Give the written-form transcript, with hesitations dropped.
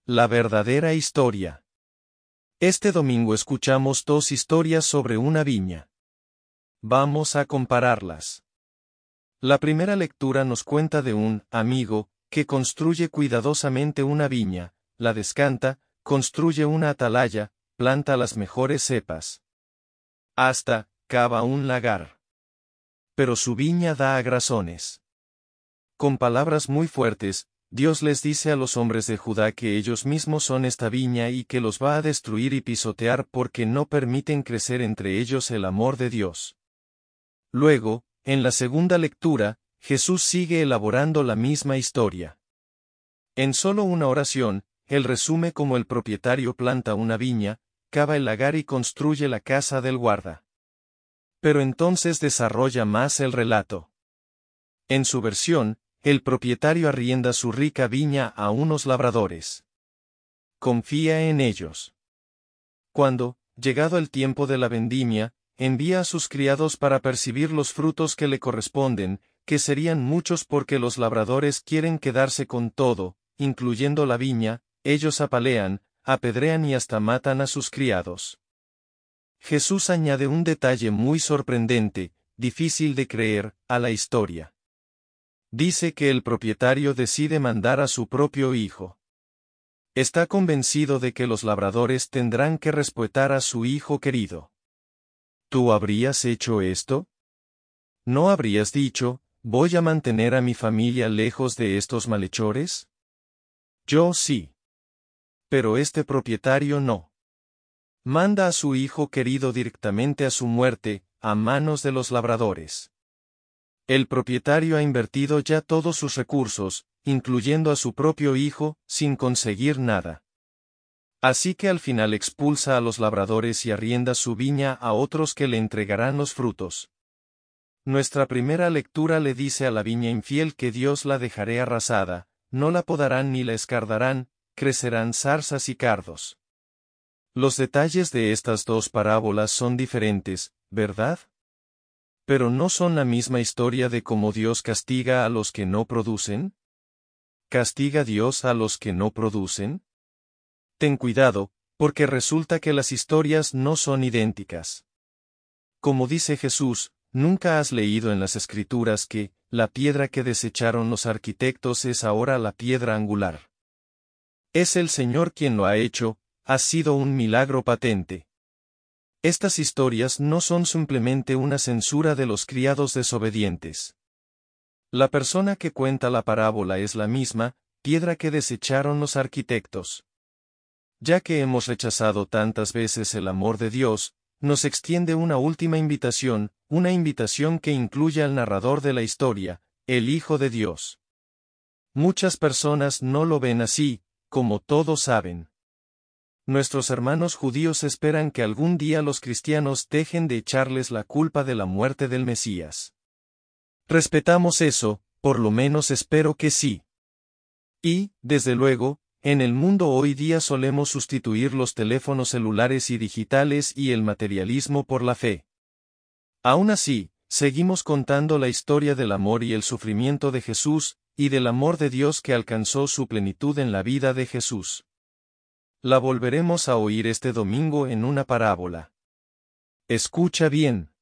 La verdadera historia. Este domingo escuchamos dos historias sobre una viña. Vamos a compararlas. La primera lectura nos cuenta de un amigo que construye cuidadosamente una viña, la descanta, construye una atalaya, planta las mejores cepas. Hasta cava un lagar. Pero su viña da agrazones. Con palabras muy fuertes, Dios les dice a los hombres de Judá que ellos mismos son esta viña y que los va a destruir y pisotear porque no permiten crecer entre ellos el amor de Dios. Luego, en la segunda lectura, Jesús sigue elaborando la misma historia. En solo una oración, Él resume cómo el propietario planta una viña, cava el lagar y construye la casa del guarda. Pero entonces desarrolla más el relato. En su versión, el propietario arrienda su rica viña a unos labradores. Confía en ellos. Cuando, llegado el tiempo de la vendimia, envía a sus criados para percibir los frutos que le corresponden, que serían muchos porque los labradores quieren quedarse con todo, incluyendo la viña, ellos apalean, apedrean y hasta matan a sus criados. Jesús añade un detalle muy sorprendente, difícil de creer, a la historia. Dice que el propietario decide mandar a su propio hijo. Está convencido de que los labradores tendrán que respetar a su hijo querido. ¿Tú habrías hecho esto? ¿No habrías dicho, voy a mantener a mi familia lejos de estos malhechores? Yo sí. Pero este propietario no. Manda a su hijo querido directamente a su muerte, a manos de los labradores. El propietario ha invertido ya todos sus recursos, incluyendo a su propio hijo, sin conseguir nada. Así que al final expulsa a los labradores y arrienda su viña a otros que le entregarán los frutos. Nuestra primera lectura le dice a la viña infiel que Dios la dejará arrasada, no la podarán ni la escardarán, crecerán zarzas y cardos. Los detalles de estas dos parábolas son diferentes, ¿verdad? ¿Pero no son la misma historia de cómo Dios castiga a los que no producen? ¿Castiga Dios a los que no producen? Ten cuidado, porque resulta que las historias no son idénticas. Como dice Jesús, ¿nunca has leído en las Escrituras que, la piedra que desecharon los arquitectos es ahora la piedra angular? Es el Señor quien lo ha hecho, ha sido un milagro patente. Estas historias no son simplemente una censura de los criados desobedientes. La persona que cuenta la parábola es la misma, piedra que desecharon los arquitectos. Ya que hemos rechazado tantas veces el amor de Dios, nos extiende una última invitación, una invitación que incluye al narrador de la historia, el Hijo de Dios. Muchas personas no lo ven así, como todos saben. Nuestros hermanos judíos esperan que algún día los cristianos dejen de echarles la culpa de la muerte del Mesías. Respetamos eso, por lo menos espero que sí. Y, desde luego, en el mundo hoy día solemos sustituir los teléfonos celulares y digitales y el materialismo por la fe. Aún así, seguimos contando la historia del amor y el sufrimiento de Jesús, y del amor de Dios que alcanzó su plenitud en la vida de Jesús. La volveremos a oír este domingo en una parábola. Escucha bien.